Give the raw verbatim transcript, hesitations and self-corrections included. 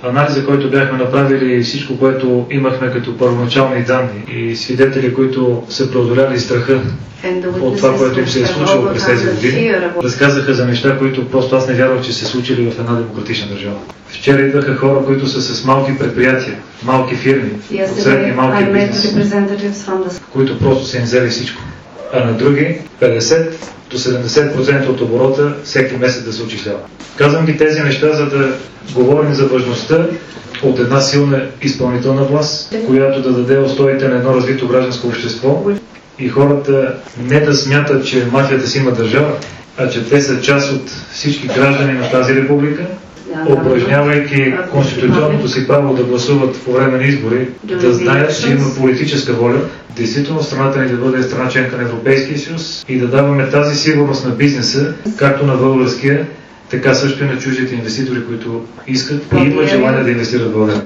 Анализа, който бяхме направили, всичко, което имахме като първоначални данни и свидетели, които са преодоляли страха от това, което им се е случило през тези години, разказаха за неща, които просто аз не вярвах, че се случили в една демократична държава. Вчера идваха хора, които са с малки предприятия, малки фирми, от средни малки бизнеси, които просто са им взели всичко. А на други петдесет до седемдесет процента от оборота всеки месец да се отчислява. Казвам ги тези неща, за да говорим за важността от една силна изпълнителна власт, която да даде устоите на едно развито гражданско общество и хората не да смятат, че мафията си има държава, а че те са част от всички граждани на тази република, упражнявайки конституционното си право да гласуват по време на избори, да знаят, че има политическа воля, действително страната ни да бъде страна членка на Европейския съюз и да даваме тази сигурност на бизнеса, както на българския, така също и на чуждите инвеститори, които искат и имат желание да инвестират в България.